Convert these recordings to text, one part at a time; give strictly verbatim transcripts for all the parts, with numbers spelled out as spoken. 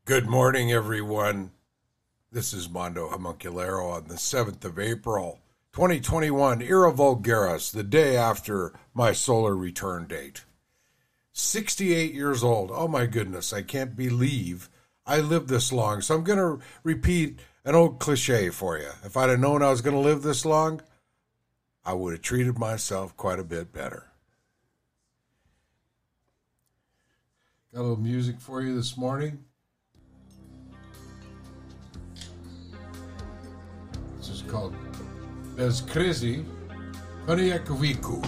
Good morning, everyone. This is Mondo Homunculero on the seventh of April, twenty twenty-one, Era Vulgaris, the day after my solar return date. sixty-eight years old. Oh my goodness, I can't believe I lived this long. So I'm going to repeat an old cliche for you. If I'd have known I was going to live this long, I would have treated myself quite a bit better. Got a little music for you this morning. This is called Bez Krizi Konjakoviku.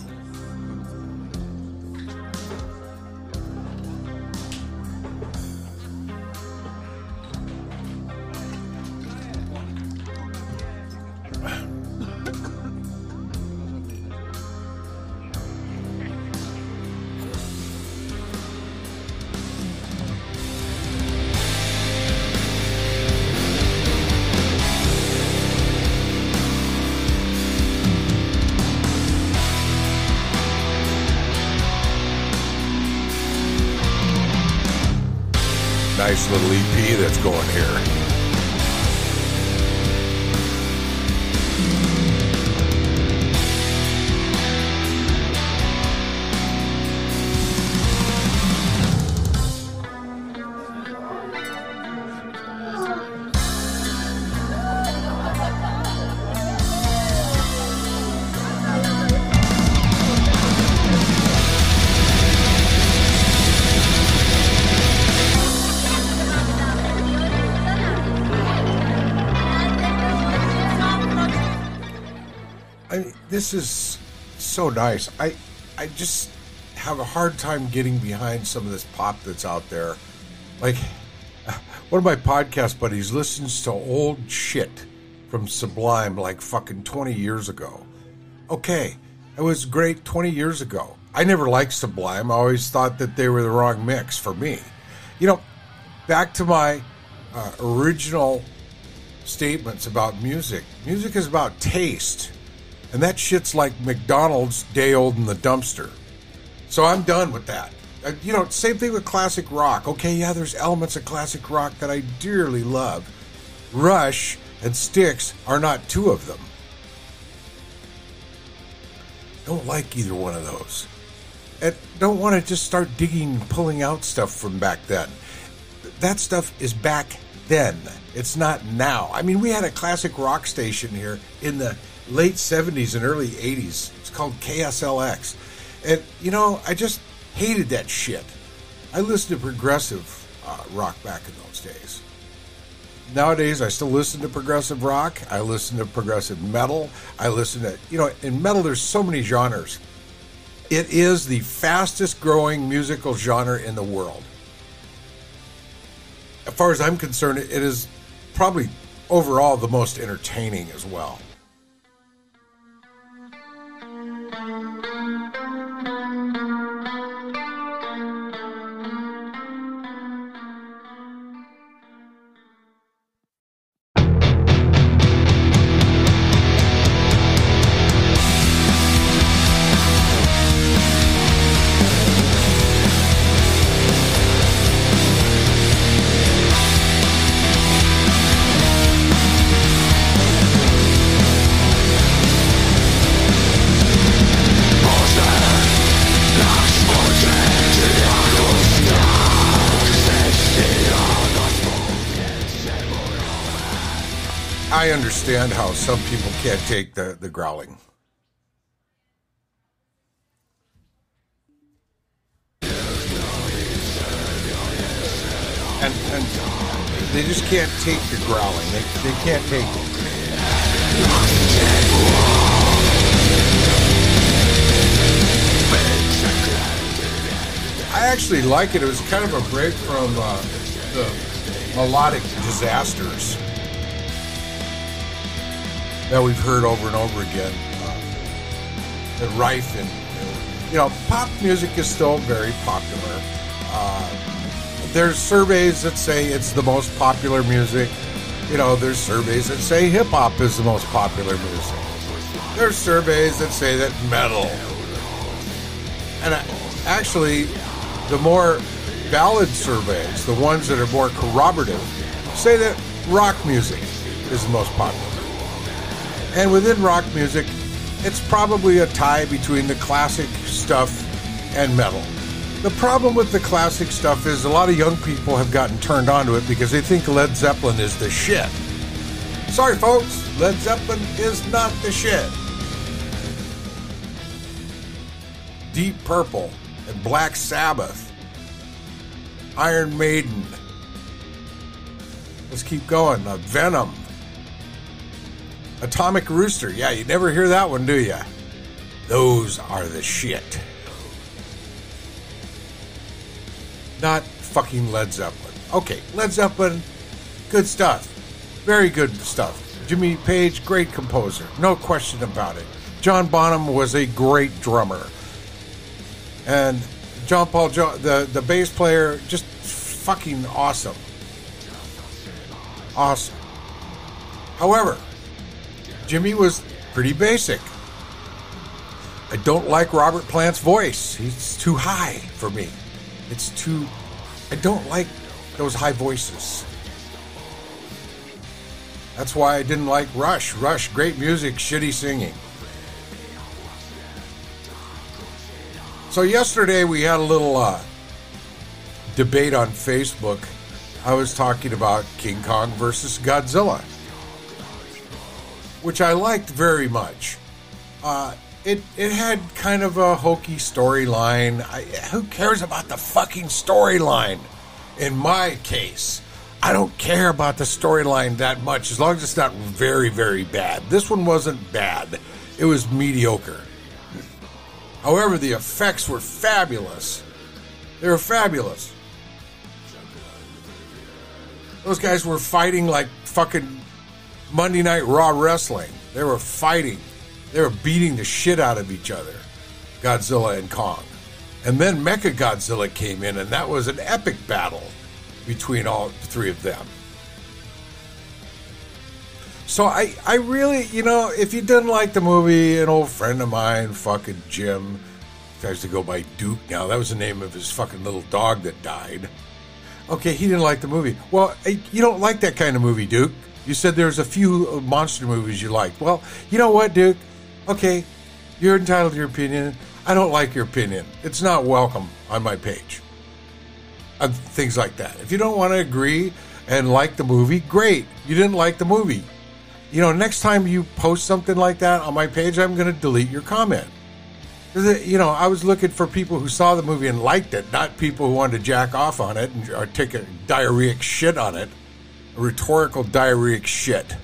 Nice little E P that's going here. I, this is so nice. I I just have a hard time getting behind some of this pop that's out there. Like, one of my podcast buddies listens to old shit from Sublime like fucking twenty years ago. Okay, it was great twenty years ago. I never liked Sublime. I always thought that they were the wrong mix for me. You know, back to my uh, original statements about music. Music is about taste. And that shit's like McDonald's day old in the dumpster. So I'm done with that. Uh, you know, same thing with classic rock. Okay, yeah, there's elements of classic rock that I dearly love. Rush and Styx are not two of them. Don't like either one of those. And don't want to just start digging and pulling out stuff from back then. That stuff is back then. It's not now. I mean, we had a classic rock station here in the late seventies and early eighties. It's called K S L X. And, you know, I just hated that shit. I listened to progressive uh, rock back in those days. Nowadays, I still listen to progressive rock. I listen to progressive metal. I listen to, you know, in metal, there's so many genres. It is the fastest growing musical genre in the world. As far as I'm concerned, it is probably overall the most entertaining as well. I understand how some people can't take the, the growling. And, and they just can't take the growling. They, they can't take it. I actually like it. It was kind of a break from uh, the melodic disasters that we've heard over and over again, uh, that rife in, you know, pop music is still very popular. Uh, there's surveys that say it's the most popular music. You know, there's surveys that say hip-hop is the most popular music. There's surveys that say that metal. And I, actually, the more ballad surveys, the ones that are more corroborative, say that rock music is the most popular. And within rock music, it's probably a tie between the classic stuff and metal. The problem with the classic stuff is a lot of young people have gotten turned onto it because they think Led Zeppelin is the shit. Sorry, folks, Led Zeppelin is not the shit. Deep Purple and Black Sabbath, Iron Maiden. Let's keep going. Uh, Venom. Atomic Rooster. Yeah, you never hear that one, do you? Those are the shit. Not fucking Led Zeppelin. Okay, Led Zeppelin, good stuff. Very good stuff. Jimmy Page, great composer. No question about it. John Bonham was a great drummer. And John Paul, jo- the, the bass player, just fucking awesome. Awesome. However, Jimmy was pretty basic. I don't like Robert Plant's voice. He's too high for me. It's too... I don't like those high voices. That's why I didn't like Rush. Rush, great music, shitty singing. So yesterday we had a little uh, debate on Facebook. I was talking about King Kong versus Godzilla, which I liked very much. Uh, it it had kind of a hokey storyline. Who cares about the fucking storyline? In my case, I don't care about the storyline that much as long as it's not very, very bad. This one wasn't bad. It was mediocre. However, the effects were fabulous. They were fabulous. Those guys were fighting like fucking Monday Night Raw wrestling. They were fighting. They were beating the shit out of each other. Godzilla and Kong. And then Mechagodzilla came in, and that was an epic battle between all three of them. So I, I really, you know, if you didn't like the movie, an old friend of mine, fucking Jim, tries to go by Duke now. That was the name of his fucking little dog that died. Okay, he didn't like the movie. Well, you don't like that kind of movie, Duke. You said there's a few monster movies you liked. Well, you know what, Duke? Okay, you're entitled to your opinion. I don't like your opinion. It's not welcome on my page. Uh, things like that. If you don't want to agree and like the movie, great. You didn't like the movie. You know, next time you post something like that on my page, I'm going to delete your comment. You know, I was looking for people who saw the movie and liked it, not people who wanted to jack off on it and, or take a diarrheic shit on it. A rhetorical diarrheic shit.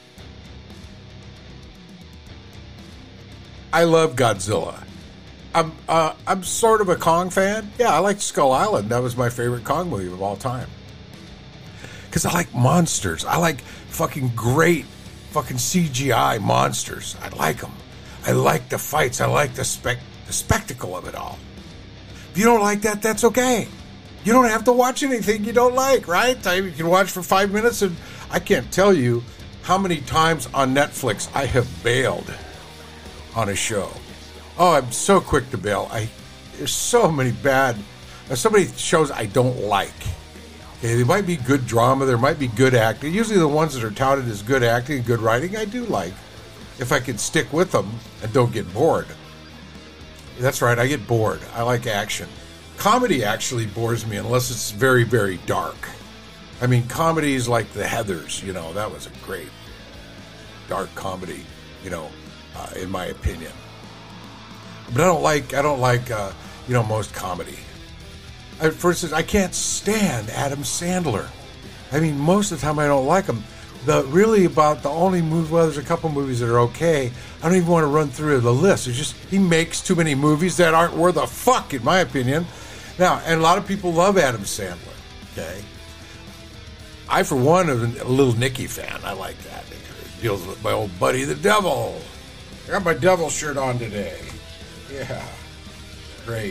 I love Godzilla. I'm uh, I'm sort of a Kong fan. Yeah, I like Skull Island. That was my favorite Kong movie of all time. Because I like monsters. I like fucking great fucking C G I monsters. I like them. I like the fights. I like the spec the spectacle of it all. If you don't like that, that's okay. You don't have to watch anything you don't like, right? You can watch for five minutes, and I can't tell you how many times on Netflix I have bailed on a show. Oh, I'm so quick to bail. I there's so many bad, there's so many shows I don't like. Okay, they might be good drama, there might be good acting. Usually the ones that are touted as good acting and good writing, I do like. If I can stick with them and don't get bored. That's right, I get bored. I like action. Comedy actually bores me unless it's very, very dark. I mean, comedies like The Heathers, you know, that was a great dark comedy, you know, uh, in my opinion. But I don't like, I don't like, uh, you know, most comedy. I, for instance, I can't stand Adam Sandler. I mean, most of the time I don't like him. The really about the only movie, well, there's a couple movies that are okay. I don't even want to run through the list. It's just he makes too many movies that aren't worth a fuck, in my opinion. Now, and a lot of people love Adam Sandler. Okay, I for one am a little Nicky fan. I like that. It deals with my old buddy, the Devil. I got my Devil shirt on today. Yeah, great.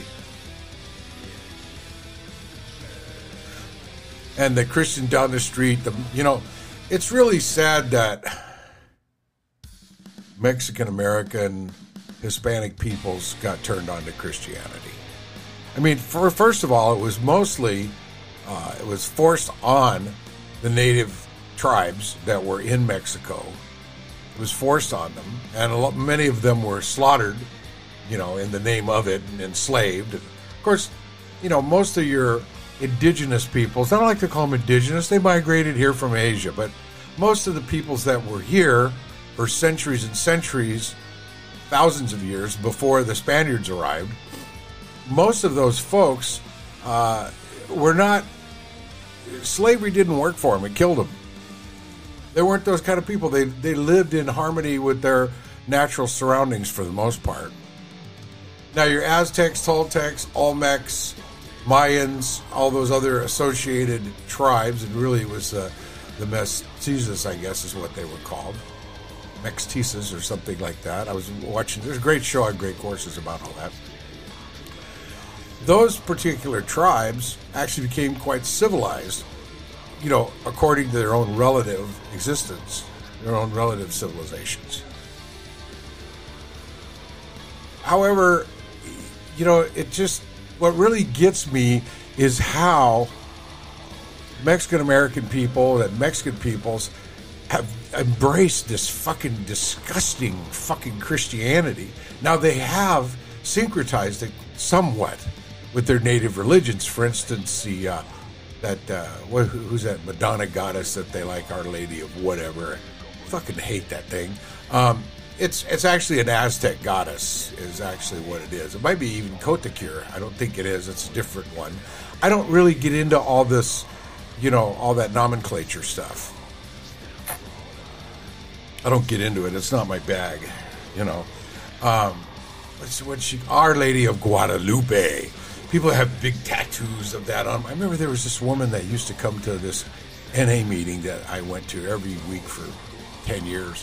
And the Christian down the street, the, you know, it's really sad that Mexican American Hispanic peoples got turned on to Christianity. I mean, for, first of all, it was mostly, uh, it was forced on the native tribes that were in Mexico. It was forced on them, and a lot, many of them were slaughtered, you know, in the name of it, and enslaved. Of course, you know, most of your indigenous peoples, I don't like to call them indigenous, they migrated here from Asia, but most of the peoples that were here for centuries and centuries, thousands of years before the Spaniards arrived, most of those folks uh, were not, slavery didn't work for them, it killed them. They weren't those kind of people. They they lived in harmony with their natural surroundings for the most part. Now your Aztecs, Toltecs, Olmecs, Mayans, all those other associated tribes, and really it was uh, the Mestizos, I guess is what they were called. Mestizos or something like that. I was watching, there's a great show on Great Courses about all that. Those particular tribes actually became quite civilized, you know, according to their own relative existence, their own relative civilizations. However, you know, it just, what really gets me is how Mexican-American people and Mexican peoples have embraced this fucking disgusting fucking Christianity. Now, they have syncretized it somewhat with their native religions. For instance, the uh, that uh, what, who's that Madonna goddess that they like, Our Lady of whatever. I fucking hate that thing. Um, it's it's actually an Aztec goddess is actually what it is. It might be even Cotecure. I don't think it is. It's a different one. I don't really get into all this, you know, all that nomenclature stuff. I don't get into it. It's not my bag, you know. Um, what's what she? Our Lady of Guadalupe. People have big tattoos of that on. I remember there was this woman that used to come to this N A meeting that I went to every week for ten years.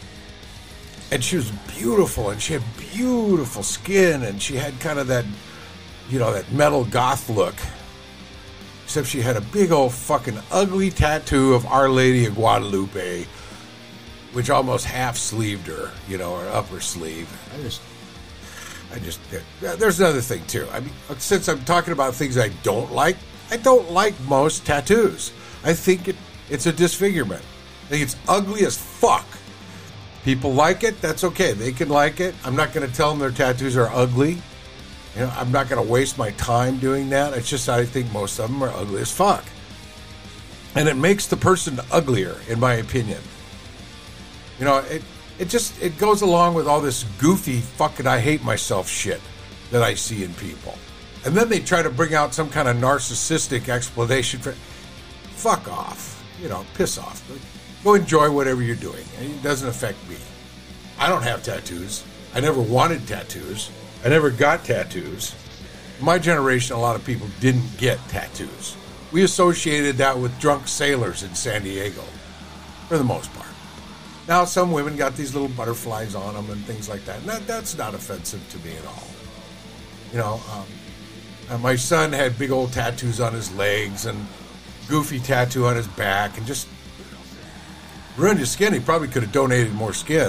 And she was beautiful, and she had beautiful skin, and she had kind of that, you know, that metal goth look. Except she had a big old fucking ugly tattoo of Our Lady of Guadalupe, which almost half-sleeved her, you know, her upper sleeve. I just... I just, there's another thing too. I mean, since I'm talking about things I don't like, I don't like most tattoos. I think it, it's a disfigurement. I think it's ugly as fuck. People like it, that's okay. They can like it. I'm not going to tell them their tattoos are ugly. You know, I'm not going to waste my time doing that. It's just I think most of them are ugly as fuck. And it makes the person uglier, in my opinion. You know, it It just, it goes along with all this goofy fucking I hate myself shit that I see in people. And then they try to bring out some kind of narcissistic explanation for, fuck off, you know, piss off. Go enjoy whatever you're doing. It doesn't affect me. I don't have tattoos. I never wanted tattoos. I never got tattoos. My generation, a lot of people didn't get tattoos. We associated that with drunk sailors in San Diego, for the most part. Now, some women got these little butterflies on them and things like that. And that, that's not offensive to me at all. You know, um, uh, my son had big old tattoos on his legs and goofy tattoo on his back and just ruined his skin. He probably could have donated more skin.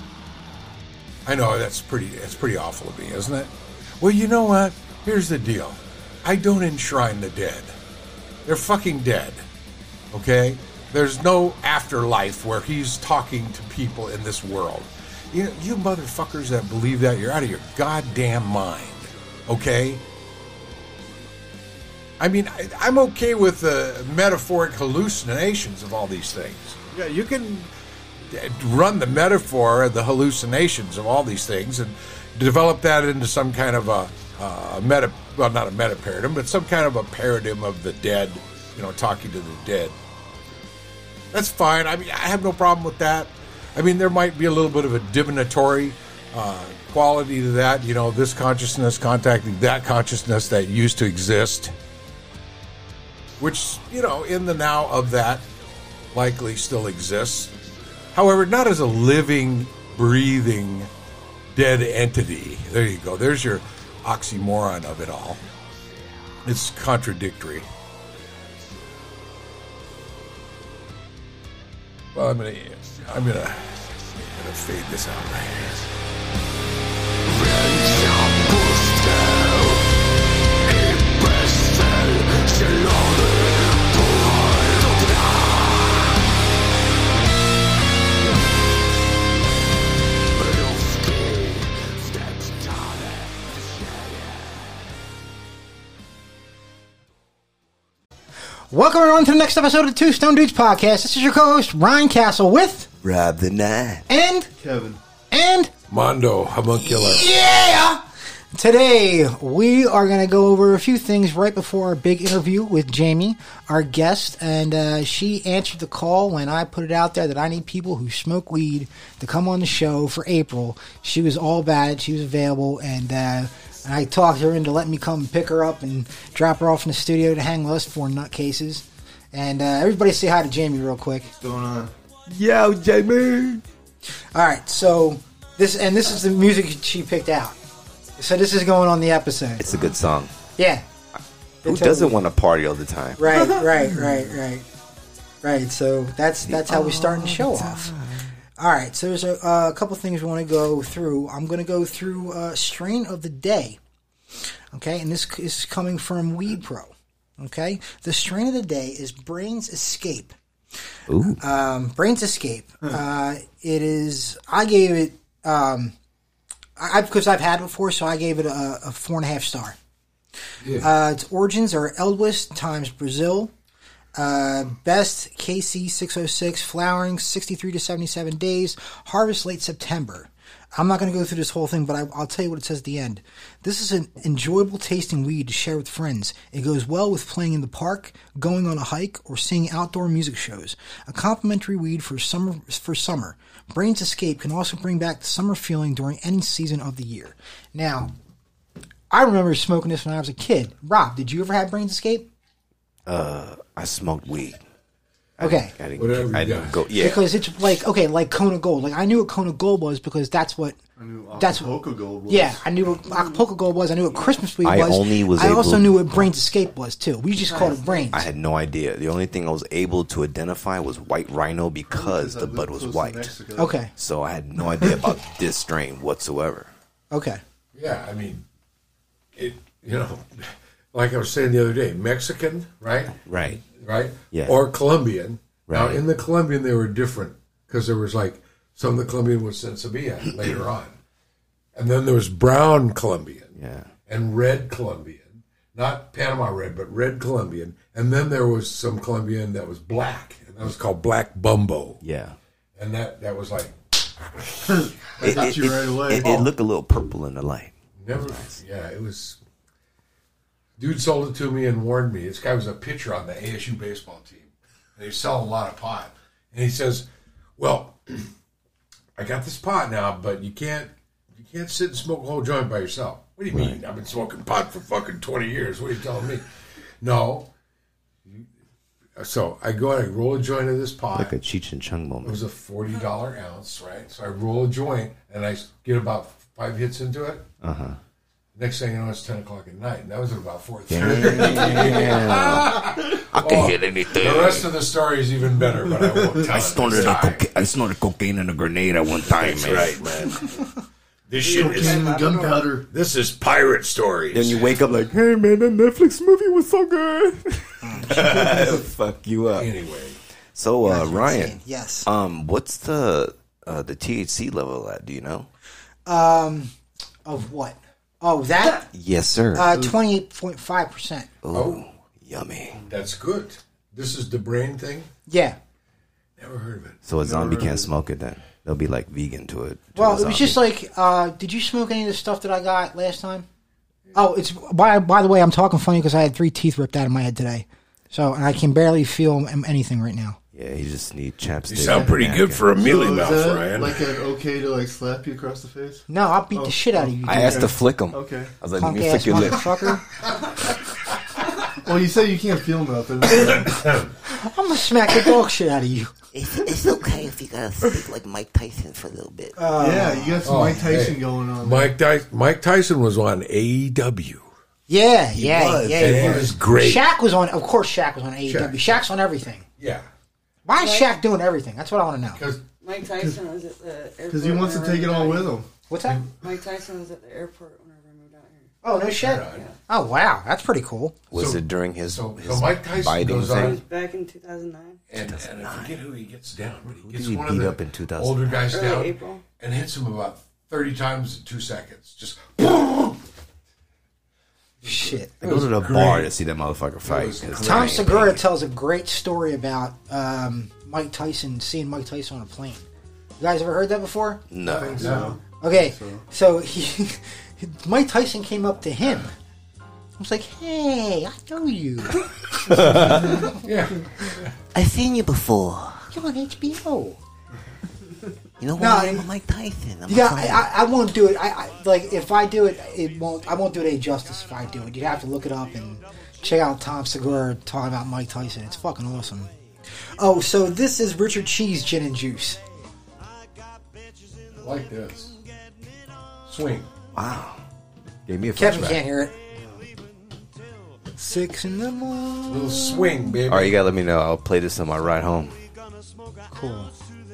I know, that's pretty, that's pretty awful of me, isn't it? Well, you know what? Here's the deal. I don't enshrine the dead. They're fucking dead. Okay? There's no afterlife where he's talking to people in this world. You know, you motherfuckers that believe that, you're out of your goddamn mind. Okay? I mean, I, I'm okay with the metaphoric hallucinations of all these things. Yeah, you can run the metaphor, the hallucinations of all these things, and develop that into some kind of a, a meta, well, not a meta paradigm, but some kind of a paradigm of the dead, you know, talking to the dead. That's fine. I mean, I have no problem with that. I mean, there might be a little bit of a divinatory uh, quality to that. You know, this consciousness contacting that consciousness that used to exist, which, you know, in the now of that likely still exists. However, not as a living, breathing, dead entity. There you go. There's your oxymoron of it all. It's contradictory. Well, I'm gonna, I'm gonna, I'm gonna fade this out right here. Welcome everyone to the next episode of the Two Stone Dudes podcast. This is your co-host Ryan Castle with Rob the Nine and Kevin and Mondo Homuncular. Yeah! Today, we are going to go over a few things right before our big interview with Jamie, our guest, and uh, she answered the call when I put it out there that I need people who smoke weed to come on the show for April. She was all about it. She was available, and, uh, and I talked her into letting me come pick her up and drop her off in the studio to hang with us four nutcases. And uh, everybody say hi to Jamie real quick. What's going on? Yo, Jamie. All right, so this and this is the music she picked out. So this is going on the episode. It's a good song. Yeah. Who Totally. doesn't want to party all the time? Right, right, right, right, right. So that's that's how we're starting the show off. All right. So there's a, uh, a couple things we want to go through. I'm going to go through uh, strain of the day. Okay, and this is coming from Weed Pro. Okay, the strain of the day is Brains Escape. Ooh. Um, Brains Escape. Uh, it is. I gave it. Um, I because I've had it before, so I gave it a, a four and a half star. Yeah. Uh, its origins are Eldwist times Brazil. Uh, best K C six oh six, flowering sixty-three to seventy-seven days, harvest late September. I'm not going to go through this whole thing, but I, I'll tell you what it says at the end. This is an enjoyable tasting weed to share with friends. It goes well with playing in the park, going on a hike, or seeing outdoor music shows. A complimentary weed for summer. For summer. Brains Escape can also bring back the summer feeling during any season of the year. Now, I remember smoking this when I was a kid. Rob, did you ever have Brains Escape? Uh, I smoked weed. Okay. I didn't, Whatever I you didn't got. go. Yeah. Because it's like, okay, like Kona Gold. Like, I knew what Kona Gold was because that's what... I knew That's Acapulco Gold was. Yeah, I knew what Acapulco Gold was. I knew what Christmas weed I was. only was I able- also knew what Brains Escape was, too. We just called it Brains. I had no idea. The only thing I was able to identify was White Rhino because I the lived bud was close to white. Mexico. Okay, So I had no idea about this strain whatsoever. okay. Yeah, I mean, it. You know, like I was saying the other day, Mexican, right? Right. Right? Yeah. Or Colombian. Now, Right. in the Colombian, they were different because there was like some of the Colombian was Sensibia later on. And then there was brown Colombian Yeah. and red Colombian. Not Panama red, but red Colombian. And then there was some Colombian that was black, and that was called Black Bumbo. Yeah. And that, that was like, I got you right away. It, it looked a little purple in the light. never, yeah, it was. Dude sold it to me and warned me. This guy was a pitcher on the A S U baseball team. And he sell a lot of pot. And he says, well, I got this pot now, but you can't you can't sit and smoke a whole joint by yourself. What do you mean? I've been smoking pot for fucking twenty years. What are you telling me? No. So I go and I roll a joint of this pot. Like a Cheech and Chung It moment. was a forty dollars ounce, right? So I roll a joint and I get about five hits into it. Uh-huh. Next thing you know, it's ten o'clock at night. And that was at about four thirty. I can hit anything. The rest of the story is even better, but I won't tell I it. snorted, It's a fine. coca- I snorted cocaine and a grenade at one time, That's man. right, man. This shit is Cocaine and gunpowder. this is pirate stories. Then you wake up like, hey man, that Netflix movie was so good. Fuck you up. Anyway, So uh, Ryan, Insane. Yes. um, what's the uh, the T H C level at? Do you know? Um, of what? Oh, that? Yes, sir. Uh, twenty-eight point five percent. oh, yummy. that's good. This is the brain thing. Yeah. Never heard of it. So a zombie can't smoke it then. They'll be like vegan to it. to Well, a it was zombie. just like, uh, did you smoke any of the stuff that I got last time? Oh, it's by by the way, I'm talking funny because I had three teeth ripped out of my head today, so and I can barely feel m- anything right now. Yeah, you just need chapstick. You sound and pretty napkin. good for a mealy So is mouth, that Ryan. like an okay to like slap you across the face? No, I'll beat Oh, the shit out of you. I dude. asked to flick them. Okay. I was like, let Punk me ass flick your lip. motherfucker. Well, you say you can't feel nothing. I'm gonna smack the dog shit out of you. It's, it's okay if you gotta speak like Mike Tyson for a little bit. yeah, you got some Oh, Mike Tyson hey. going on. Mike Tyson, Mike Tyson was on A E W. Yeah, yeah, was. yeah. And he he was. was great. Shaq was on. Of course, Shaq was on A E W. Shaq. Shaq's on everything. Yeah. Why is Shaq doing everything? That's what I want to know. Because Mike Tyson was at the airport. Because he wants to whenever take it I all moved with out him. What's that? here. Mike Tyson was at the airport whenever I moved out here. Oh no shit. Oh wow, that's pretty cool. Was So- it during his, so- his so Mike Tyson biting goes It on- thing? was back in two thousand nine. and, and I forget who he gets down, but he Who gets did he one beat of the up in two thousand? older guys Early down April. and hits him about thirty times in two seconds. Just Shit. I go to the bar to see that motherfucker fight. 'cause Tom I ain't Segura paying. tells a great story about um, Mike Tyson, seeing Mike Tyson on a plane. You guys ever heard that before? No. No. Okay, so he, Mike Tyson came up to him. I was like, "Hey, I know you. Yeah. I've seen you before. You're on H B O." You know No, what? I- I'm Mike Tyson. I'm Yeah, a I, fan. I, I won't do it. I, I like if I do it, it won't. I won't do it any justice if I do it. You'd have to look it up and check out Tom Segura talking about Mike Tyson. It's fucking awesome. Oh, so this is Richard Cheese Gin and Juice. I like this. Swing. Wow. Gave me a Kevin flashback. can't hear it. Six in the morning. Little swing, baby. All right, you gotta let me know. I'll play this on my ride home. Cool.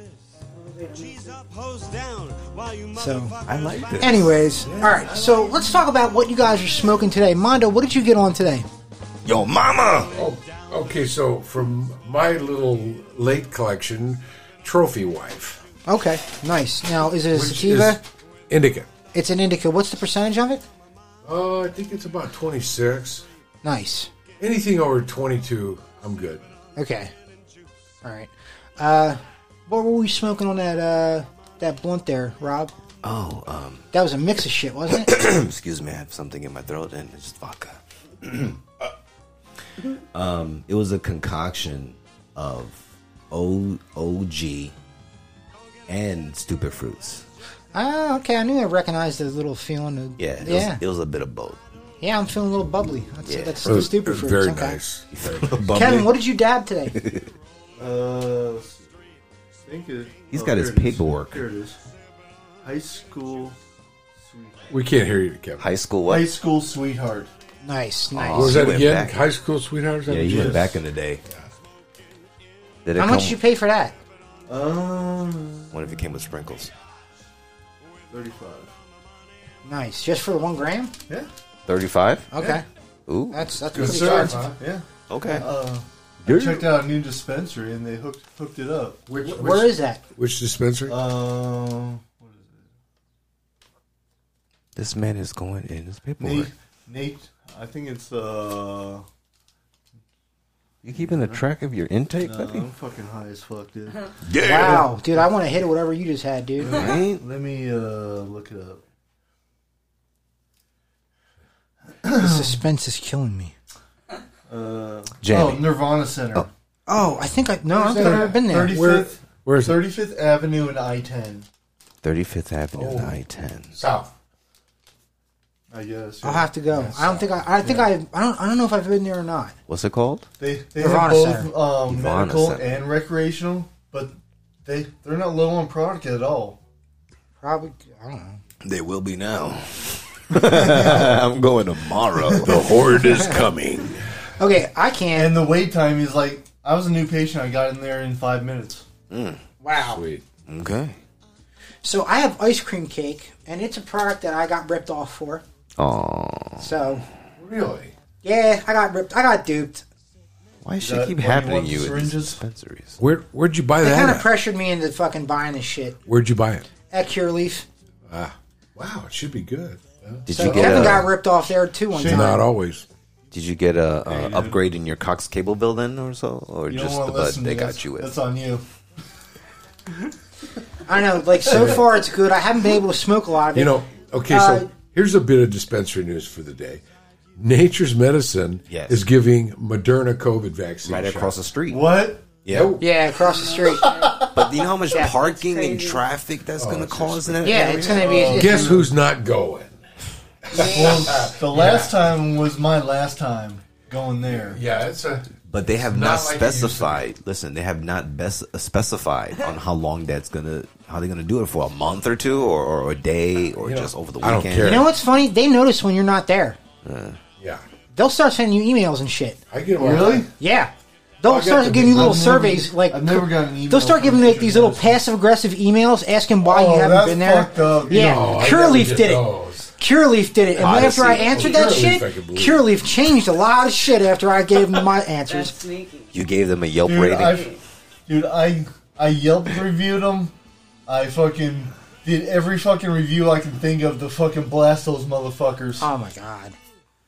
So, I like this. anyways, all right. So let's talk about what you guys are smoking today. Mondo, what did you get on today? Yo, mama! Oh, okay, so from my little late collection, Trophy Wife. Okay, nice. Now, is it a Which sativa? is indica. It's an indica. What's the percentage of it? Uh, I think it's about twenty-six. Nice. Anything over twenty-two, I'm good. Okay. All right. Uh, what were we smoking on that uh that blunt there, Rob? Oh, um, That was a mix of shit, wasn't it? excuse me, I have something in my throat and it's vodka. um, it was a concoction of O O G and Stupid Fruits. Ah, okay. I knew I recognized the little feeling. Of, Yeah, it, yeah, Was, it was a bit of both. yeah. I'm feeling a little bubbly. That's Yeah. that's Uh, the stupid fruit. Very okay. nice. Kevin, what did you dab today? Uh, I think it, He's oh, got here his it is. paperwork. Here it is. High school sweetheart. We can't hear you, Kevin. High school what? High school sweetheart. Nice, nice. Oh, What was you that went again? back. High school sweethearts? Yeah, you went back in the day. Did it How come, much did you pay for that? Um, What if it came with sprinkles? thirty-five. Nice, just for one gram. Yeah. thirty-five? Okay, Ooh, that's that's Good pretty serve, good. huh? Yeah. okay. Uh, I checked out a new dispensary and they hooked hooked it up. Which, which, Where is that? which dispensary? Um, what is This man is going in his it? paperwork. Nate. Nate. I think it's uh. You keeping a track of your intake, No, buddy? I'm fucking high as fuck, dude. Wow, dude, I want to hit it. Whatever you just had, dude. Right? Let me uh look it up. The suspense is killing me. Uh, Jamie. oh, Nirvana Center. Oh. Oh, I think I no, I've never been there. thirty-fifth, Where is it? thirty-fifth Avenue and I ten. thirty-fifth Avenue and Oh. I ten. South. I guess. I'll have to go. I don't think I. I think I. I don't. I don't know if I've been there or not. What's it called? They they Nirvana have Center. both um, Nirvana medical Center. and recreational, but they they're not low on product at all. Probably. I don't know. They will be now. I'm going tomorrow. The horde is coming. Okay, I can't. And the wait time is like I was a new patient. I got in there in five minutes. Wow. Sweet. Okay. So I have ice cream cake, and it's a product that I got ripped off for. Oh, So Really? yeah, I got ripped. I got duped. why does That- shit keep what, you happening want to you the at these syringes? dispensaries? Where, where'd you buy They that kind of at? pressured me into fucking buying this shit Where'd you buy it? at Cure Leaf. Ah, wow, it should be good. Yeah. Did So you get Kevin a, got ripped off there too one Shit. time. Not always. Did you get a, a upgrade in your Cox cable bill then, or so, or You don't just want the to bud listen they to got this. you with? That's on you. I know, like so far it's good. I haven't been able to smoke a lot of it. You know, okay, Uh, so here's a bit of dispensary news for the day. Nature's Medicine Yes. is giving Moderna COVID vaccine Right across the shots. street. What? Yeah, yeah, across the street. but you know how much Yeah. parking and Crazy. traffic that's going to it's cause in that Yeah, area? it's gonna be. it's- Guess who's not going? Well, the last time was my last time going there. Yeah, it's a. But they have Not not, like it used to be. specified. Listen, they have not best specified on how long that's gonna, how they're gonna do it for a month or two, or, or a day, or You know, just over the I don't weekend. care. You know what's funny? They notice when you're not there. Yeah, They'll start sending you emails and shit. I get one. Really? Yeah. They'll I got start the giving you big- little I've never- surveys. Like I've never gotten an email. they'll start from giving like Nature's these little Medicine. passive aggressive emails asking why Oh, you haven't that's been there. fucked up. Yeah, No, I Cure never Leaf get did it. those. Cure Leaf did it, and Odyssey. after I answered that Cure Leaf, I can shit, believe. Cure Leaf changed a lot of shit after I gave them my That's answers. sneaky. You gave them a Yelp Dude, rating. I, dude, I I Yelp reviewed them. I fucking did every fucking review I can think of to fucking blast those motherfuckers. Oh my god.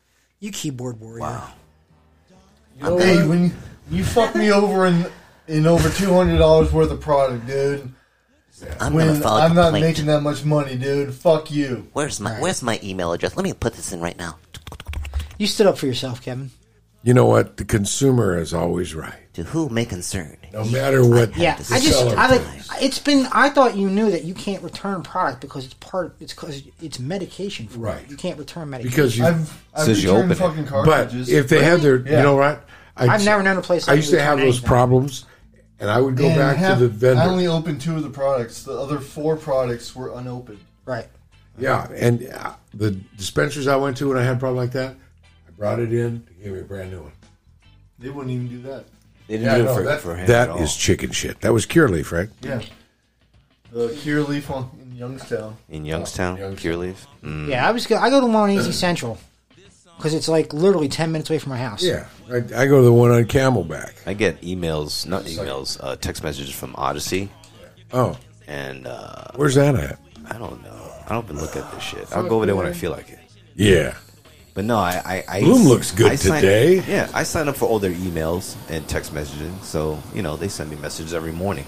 You keyboard warrior. Wow. You know hey, when you, you fuck me over in in over two hundred dollars worth of product, dude. I'm gonna When file a I'm not complaint. making that much money, dude. Fuck you. Where's my Where's my email address? Let me put this in right now. You stood up for yourself, Kevin. You know what? The consumer is always right. To whom may concern. No matter what. Yeah, the I just seller I like. does. It's been. I thought you knew that you can't return product because it's part. It's because it's medication for Right. it. You can't return medication Because you. I've, I've Says you returned open it. fucking But cartridges. if they had their, Yeah. you know what? I, I've never known a place. I that used to would have return those anything. problems, and I would go And back half- to the vendor. I only opened two of the products. The other four products were unopened. Right. Yeah, and uh, the dispensaries I went to when I had a problem like that, I brought it in, they gave me a brand new one. They wouldn't even do that. They didn't Yeah, do no, it for, that, for him that at all. is chicken shit. That was Cureleaf, right? Yeah. The Cure Leaf on, in Youngstown. In Youngstown, Youngstown. Pure Leaf. Mm. Yeah, I was. Go, I go to one on Easy Central because it's like literally ten minutes away from my house. Yeah, I, I go to the one on Camelback. I get emails, not emails, uh, text messages from Odyssey, Oh, and uh, where's that at? I don't know. I don't even look at this shit. I'll go over there when I feel like it. Yeah. But no, I, I, I Bloom looks good I sign- today. Yeah, I sign up for all their emails and text messaging, so you know they send me messages every morning.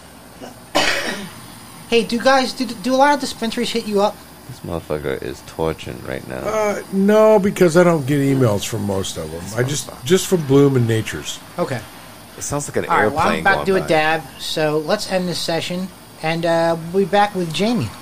Hey, do guys do, do a lot of dispensaries hit you up? This motherfucker is torching right now. Uh, no, because I don't get emails from most of them. I just just from Bloom and Nature's. Okay. It sounds like an All right. airplane Well, I'm about to do going a by. dab, so let's end this session, and uh, we'll be back with Jamie.